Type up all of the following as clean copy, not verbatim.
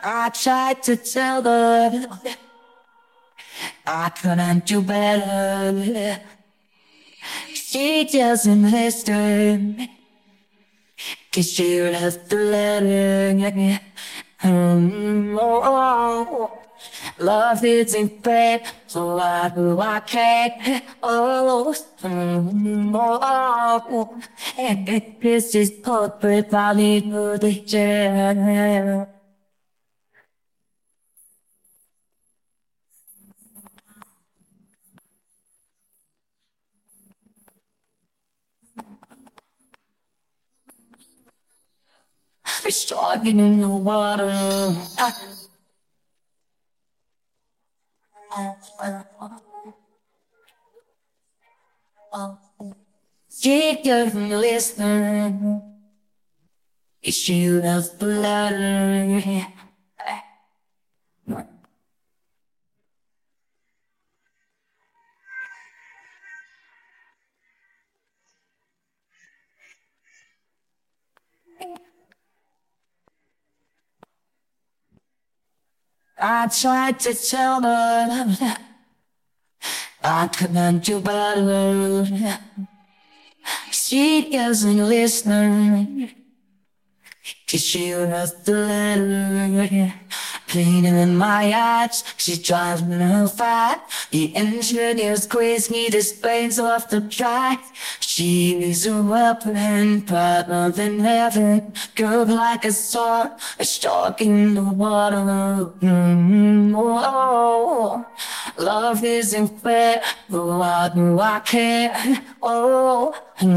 I tried to tell her I couldn't do better. She doesn't listen, 'cause she left the letter. Oh, love isn't fair, so why do I care? Oh, this is perfect, I need the chair. It's talking in the water. She doesn't listen. She loves the letter. I tried to tell her I couldn't do better. She doesn't listen, 'cause she left the letter. Pain in my eyes, she's driving her fight. The engineer's crazy, the space off the track. She is a weapon, brighter than heaven. Curved like a sword, a shark in the water. Oh, love isn't fair, but why do I care? Oh,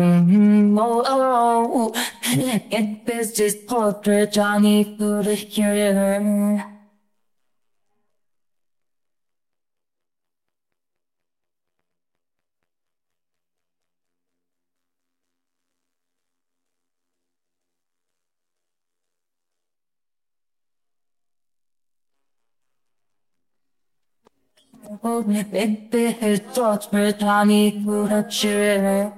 it is this portrait Johnny for the cure. Oh, it is portrait Johnny for the cure.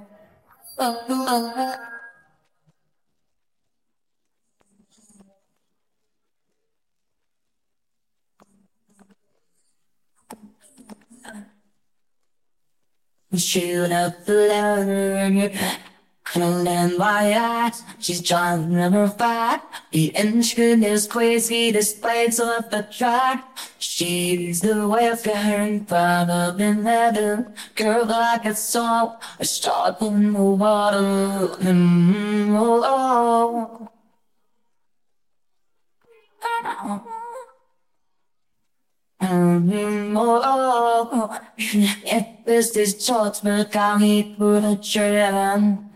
She left the letter. Cold in my eyes, she's trying to never fight. The engine is crazy, the spades of the track. She's the welfare, father than heaven. Girl like a song, a star in the water. Oh, oh, if this is short, but I'll need for the trend.